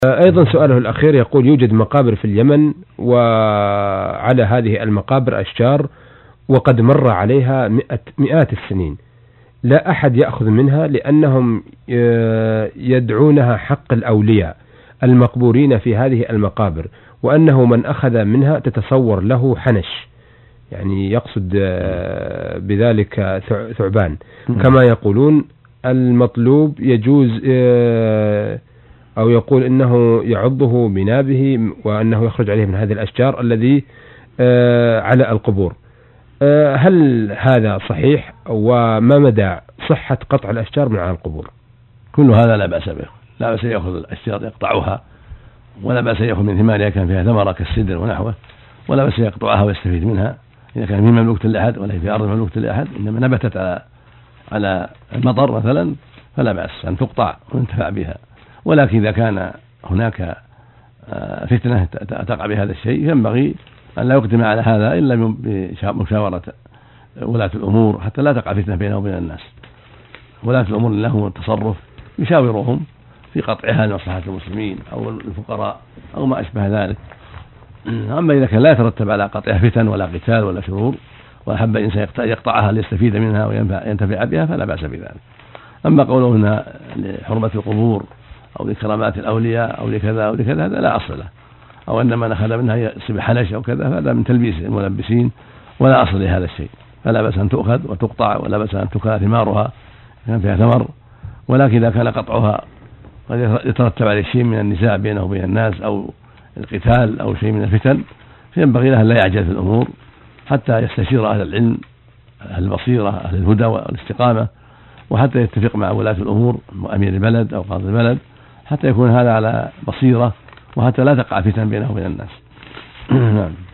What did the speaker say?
أيضا سؤاله الأخير يقول: يوجد مقابر في اليمن، وعلى هذه المقابر أشجار وقد مر عليها مئات السنين، لا أحد يأخذ منها لأنهم يدعونها حق الأولياء المقبورين في هذه المقابر، وأنه من أخذ منها تتصور له حنش، يعني يقصد بذلك ثعبان كما يقولون. المطلوب يجوز، أو يقول إنه يعضه بنابه وأنه يخرج عليه من هذه الأشجار الذي على القبور. هل هذا صحيح؟ وما مدى صحة قطع الأشجار من على القبور؟ كل هذا لا بأس به، لا بأس يأخذ الأشجار يقطعها، ولا بأس يأخذ من ثمارها كان فيها ثمرة كالسدر ونحوه، ولا بأس يقطعها ويستفيد منها إذا كان في مملوكة لأحد ولا في أرض مملوكة لأحد، إنما نبتت على المطر مثلا فلا بأس أن تقطع وينتفع بها. ولكن إذا كان هناك فتنة تقع بهذا الشيء ينبغي أن لا يقدم على هذا إلا بمشاورة ولاة الأمور حتى لا تقع فتنة بينه وبين الناس. ولاة الأمور لهم التصرف، يشاورهم في قطعها لمصلحة المسلمين أو الفقراء أو ما أشبه ذلك. أما إذا كان لا يترتب على قطعها فتن ولا قتال ولا شرور، وأحب الإنسان يقطعها ليستفيد منها وينتفع بها فلا بأس بذلك. أما قوله هنا لحرمة القبور أو لكرامات الأولياء أو لكذا أو لكذا هذا لا أصل له، أو أن من أخذ منها يصيب حنش أو كذا، هذا من تلبيس الملبسين ولا أصل لهذا الشيء. فلا بأس أن تؤخذ وتقطع، ولا بأس أن تكل ثمارها كان فيها ثمر. ولكن إذا كان قطعها قد يترتب عليه شيء من النزاع بينه وبين الناس أو القتال أو شيء من الفتن، فينبغي له أن لا يعجل في الأمور حتى يستشير أهل العلم، أهل البصيرة، أهل الهدى والاستقامة، وحتى يتفق مع ولاة الأمور أمير البلد أو قاضي البلد، حتى يكون هذا على بصيرة، وحتى لا تقع فتن بينه وبين الناس. نعم.